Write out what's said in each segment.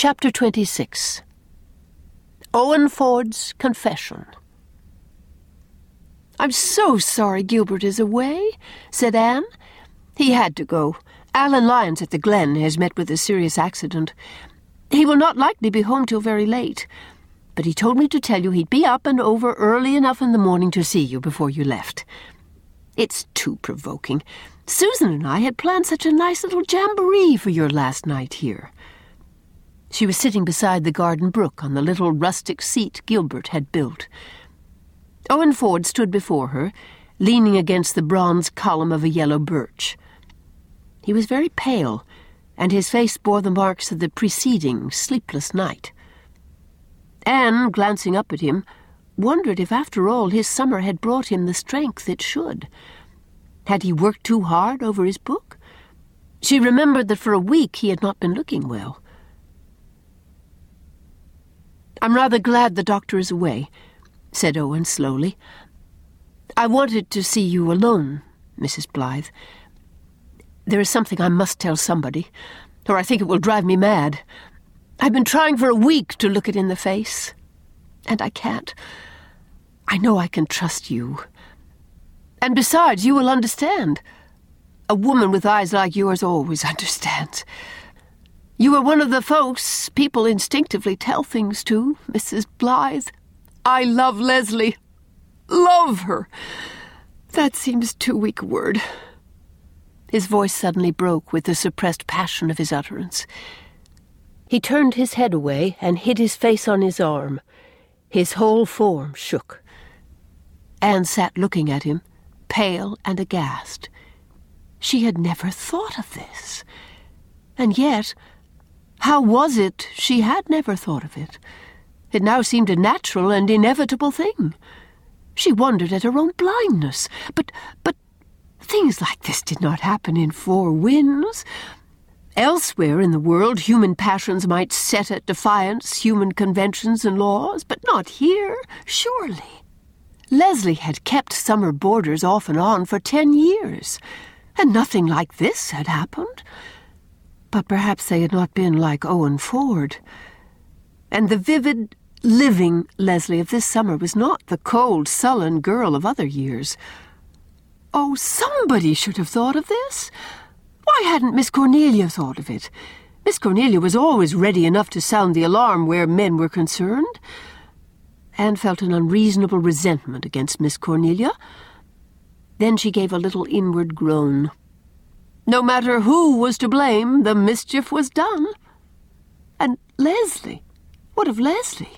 Chapter 26. Owen Ford's Confession. "I'm so sorry Gilbert is away," said Anne. "He had to go. Alan Lyons at the Glen has met with a serious accident. He will not likely be home till very late, but he told me to tell you he'd be up and over early enough in the morning to see you before you left. It's too provoking. Susan and I had planned such a nice little jamboree for your last night here." She was sitting beside the garden brook on the little rustic seat Gilbert had built. Owen Ford stood before her, leaning against the bronze column of a yellow birch. He was very pale, and his face bore the marks of the preceding sleepless night. Anne, glancing up at him, wondered if after all his summer had brought him the strength it should. Had he worked too hard over his book? She remembered that for a week he had not been looking well. "I'm rather glad the doctor is away," said Owen slowly. "I wanted to see you alone, Mrs. Blythe. There is something I must tell somebody, or I think it will drive me mad. I've been trying for a week to look it in the face, and I can't. I know I can trust you. And besides, you will understand. A woman with eyes like yours always understands. You are one of the folks people instinctively tell things to, Mrs. Blythe. I love Leslie. Love her. That seems too weak a word." His voice suddenly broke with the suppressed passion of his utterance. He turned his head away and hid his face on his arm. His whole form shook. Anne sat looking at him, pale and aghast. She had never thought of this. And yet, how was it she had never thought of it? It now seemed a natural and inevitable thing. She wondered at her own blindness. But things like this did not happen in Four Winds. Elsewhere in the world, human passions might set at defiance human conventions and laws, but not here, surely. Leslie had kept summer boarders off and on for 10 years, and nothing like this had happened. But perhaps they had not been like Owen Ford. And the vivid, living Leslie of this summer was not the cold, sullen girl of other years. Oh, somebody should have thought of this. Why hadn't Miss Cornelia thought of it? Miss Cornelia was always ready enough to sound the alarm where men were concerned. Anne felt an unreasonable resentment against Miss Cornelia. Then she gave a little inward groan. No matter who was to blame, the mischief was done. And Leslie? What of Leslie?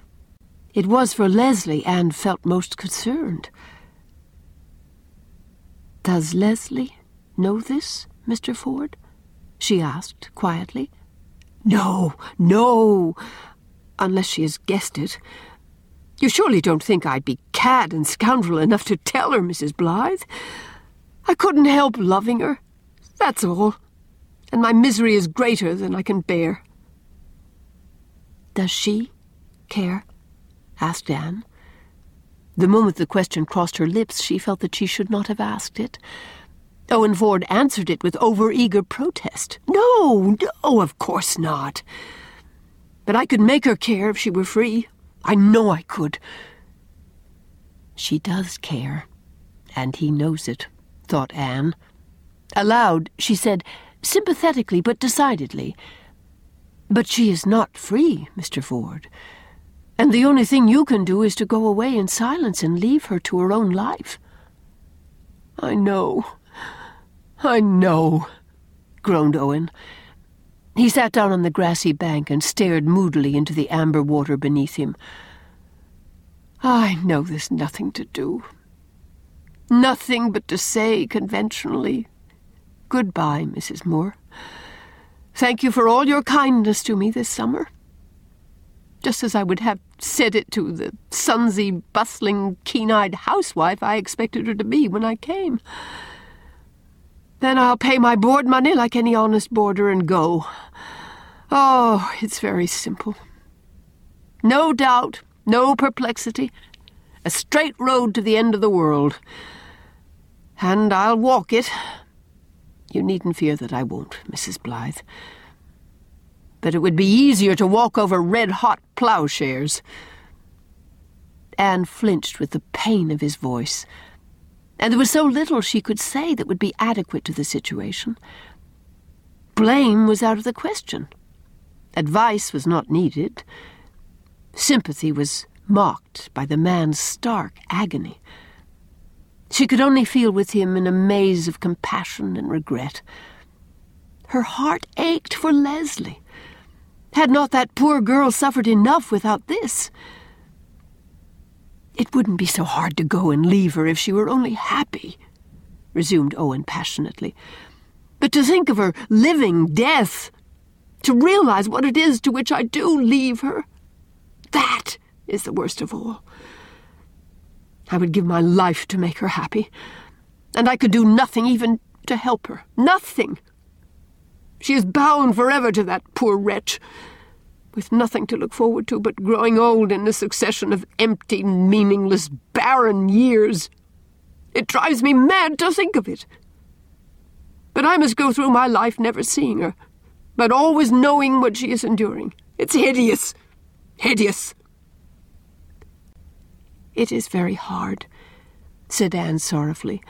It was for Leslie Anne felt most concerned. "Does Leslie know this, Mr. Ford?" she asked quietly. No, unless she has guessed it. You surely don't think I'd be cad and scoundrel enough to tell her, Mrs. Blythe. I couldn't help loving her. That's all. And my misery is greater than I can bear." "Does she care?" asked Anne. The moment the question crossed her lips, she felt that she should not have asked it. Owen Ford answered it with over-eager protest. No, of course not. But I could make her care if she were free. I know I could." "She does care, and he knows it," thought Anne. Aloud, she said, sympathetically but decidedly, "But she is not free, Mr. Ford, and the only thing you can do is to go away in silence and leave her to her own life." I know, groaned Owen. He sat down on the grassy bank and stared moodily into the amber water beneath him. "I know there's nothing to do. Nothing but to say conventionally, 'Goodbye, Mrs. Moore. Thank you for all your kindness to me this summer.' Just as I would have said it to the sunsy, bustling, keen-eyed housewife I expected her to be when I came. Then I'll pay my board money like any honest boarder and go. Oh, it's very simple. No doubt, no perplexity. A straight road to the end of the world. And I'll walk it. You needn't fear that I won't, Mrs. Blythe. but it would be easier to walk over red-hot plowshares." Anne flinched with the pain of his voice, and there was so little she could say that would be adequate to the situation. Blame was out of the question. Advice was not needed. Sympathy was mocked by the man's stark agony. She could only feel with him in a maze of compassion and regret. Her heart ached for Leslie. Had not that poor girl suffered enough without this? "It wouldn't be so hard to go and leave her if she were only happy," resumed Owen passionately. "But to think of her living death, to realize what it is to which I do leave her, that is the worst of all. I would give my life to make her happy, and I could do nothing even to help her. Nothing. She is bound forever to that poor wretch, with nothing to look forward to but growing old in a succession of empty, meaningless, barren years. It drives me mad to think of it. But I must go through my life never seeing her, but always knowing what she is enduring. It's hideous. Hideous." "It is very hard," said Anne sorrowfully.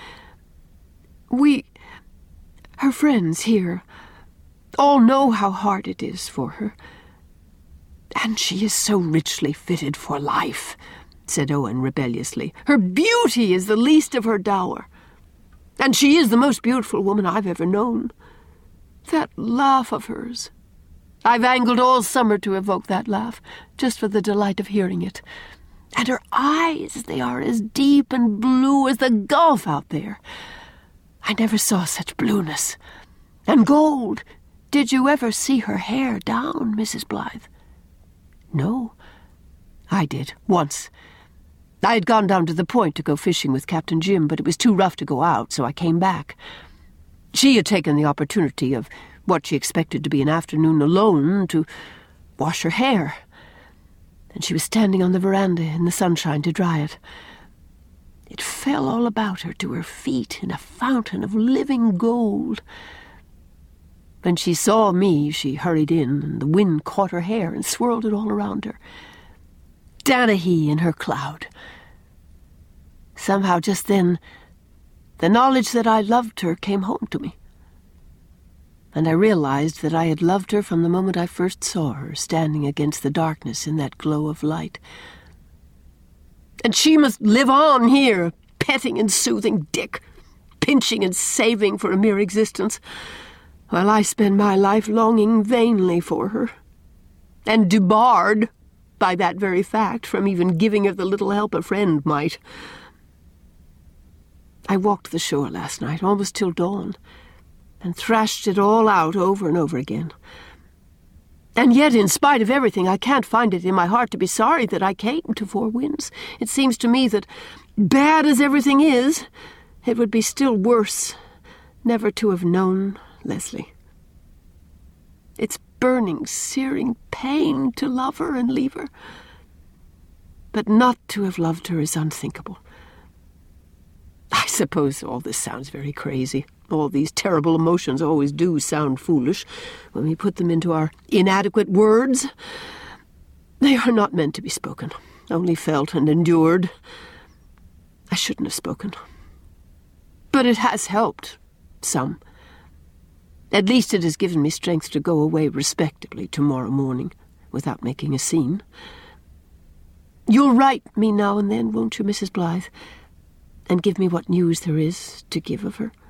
Her friends here, all know how hard it is for her. And she is so richly fitted for life," said Owen rebelliously. "Her beauty is the least of her dower. And she is the most beautiful woman I've ever known. That laugh of hers. I've angled all summer to evoke that laugh, just for the delight of hearing it. And her eyes, they are as deep and blue as the gulf out there. I never saw such blueness. And gold. Did you ever see her hair down, Mrs. Blythe?" "No, I did, once. I had gone down to the point to go fishing with Captain Jim, but it was too rough to go out, so I came back. She had taken the opportunity of what she expected to be an afternoon alone to wash her hair, and she was standing on the veranda in the sunshine to dry it. It fell all about her to her feet in a fountain of living gold. When she saw me, she hurried in, and the wind caught her hair and swirled it all around her. Danahy in her cloud. Somehow just then, the knowledge that I loved her came home to me. And I realized that I had loved her from the moment I first saw her standing against the darkness in that glow of light. And she must live on here, petting and soothing Dick, pinching and saving for a mere existence, while I spend my life longing vainly for her, and debarred, by that very fact, from even giving her the little help a friend might. I walked the shore last night, almost till dawn, and thrashed it all out over and over again. And yet, in spite of everything, I can't find it in my heart to be sorry that I came to Four Winds. It seems to me that, bad as everything is, it would be still worse never to have known Leslie. It's burning, searing pain to love her and leave her, but not to have loved her is unthinkable. I suppose all this sounds very crazy. All these terrible emotions always do sound foolish when we put them into our inadequate words. They are not meant to be spoken, only felt and endured. I shouldn't have spoken. But it has helped, some. At least it has given me strength to go away respectably tomorrow morning, without making a scene. You'll write me now and then, won't you, Mrs. Blythe, and give me what news there is to give of her?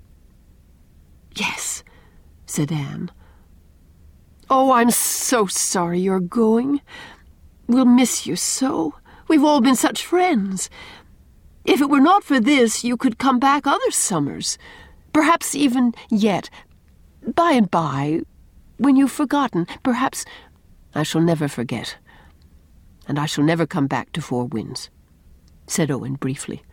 Yes, said Anne. Oh, I'm so sorry you're going. We'll miss you so. We've all been such friends. If it were not for this, you could come back other summers. Perhaps even yet. By and by, when you've forgotten, perhaps... I shall never forget. And I shall never come back to Four Winds, said Owen briefly.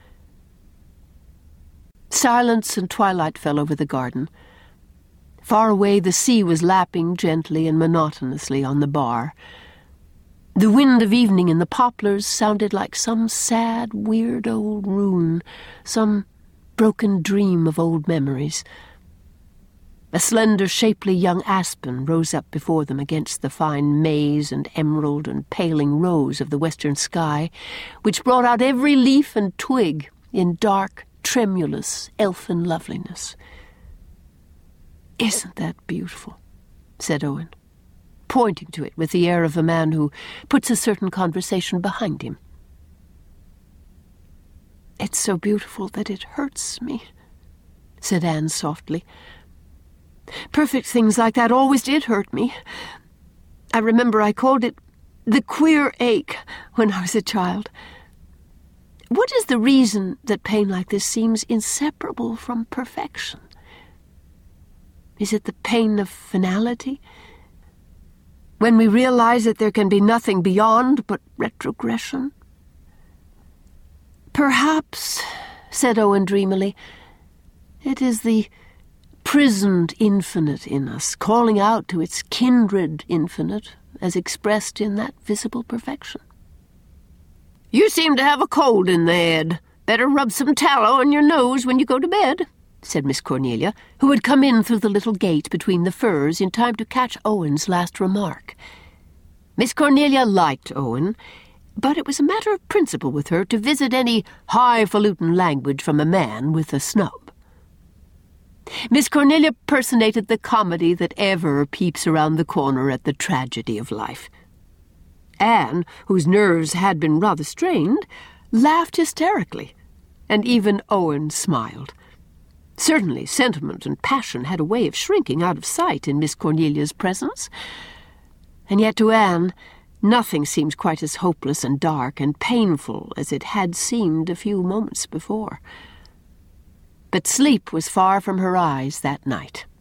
Silence and twilight fell over the garden. Far away the sea was lapping gently and monotonously on the bar. The wind of evening in the poplars sounded like some sad, weird old rune, some broken dream of old memories. A slender, shapely young aspen rose up before them against the fine maize and emerald and paling rose of the western sky, which brought out every leaf and twig in dark, tremulous, elfin loveliness. "Isn't that beautiful?" said Owen, pointing to it with the air of a man who puts a certain conversation behind him. "It's so beautiful that it hurts me," said Anne softly. "Perfect things like that always did hurt me. I remember I called it the queer ache when I was a child. What is the reason that pain like this seems inseparable from perfection? Is it the pain of finality? When we realize that there can be nothing beyond but retrogression?" "Perhaps," said Owen dreamily, "it is the prisoned infinite in us, calling out to its kindred infinite, as expressed in that visible perfection." "You seem to have a cold in the head. Better rub some tallow on your nose when you go to bed," said Miss Cornelia, who had come in through the little gate between the firs in time to catch Owen's last remark. Miss Cornelia liked Owen, but it was a matter of principle with her to visit any highfalutin language from a man with a snub. Miss Cornelia personated the comedy that ever peeps around the corner at the tragedy of life. Anne, whose nerves had been rather strained, laughed hysterically, and even Owen smiled. Certainly sentiment and passion had a way of shrinking out of sight in Miss Cornelia's presence, and yet to Anne nothing seemed quite as hopeless and dark and painful as it had seemed a few moments before. But sleep was far from her eyes that night.